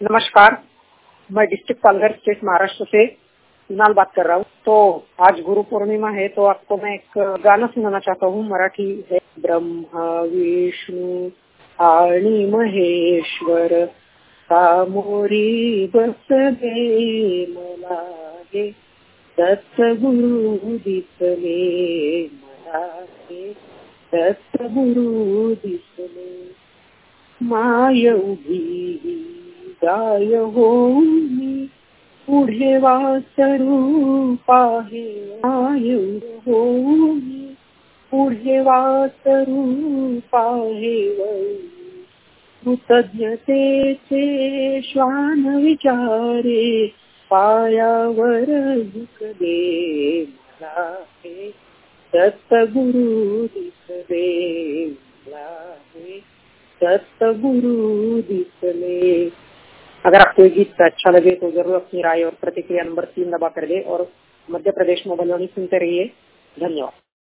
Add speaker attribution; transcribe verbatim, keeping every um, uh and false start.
Speaker 1: नमस्कार, मैं district Palghar state Maharashtra से कुणाल बात कर रहा हूँ। तो आज गुरु पूर्णिमा है, तो आपको मैं एक गाना सुनाना चाहता हूँ। मराठी है। ब्रह्मा विष्णु आणि महेश्वर सामोरी बसले मला हे दत्तगुरु दिसले मला हे दत्तगुरु दिसले माय उभी गाय होमी पुढे वासरू पाहे माय होमी पुढे वासरू पाहे कृतज्ञतेचे श्वान विचारे पायावर झुकले मला हे दत्तगुरु दिसले मला हे दत्तगुरु दिसले। अगर आपको ये गीत अच्छा लगे तो जरूर अपनी राय और प्रतिक्रिया नंबर तीन दबा कर दे और मध्य प्रदेश मोबाइल वाणी सुनते रहिए। धन्यवाद।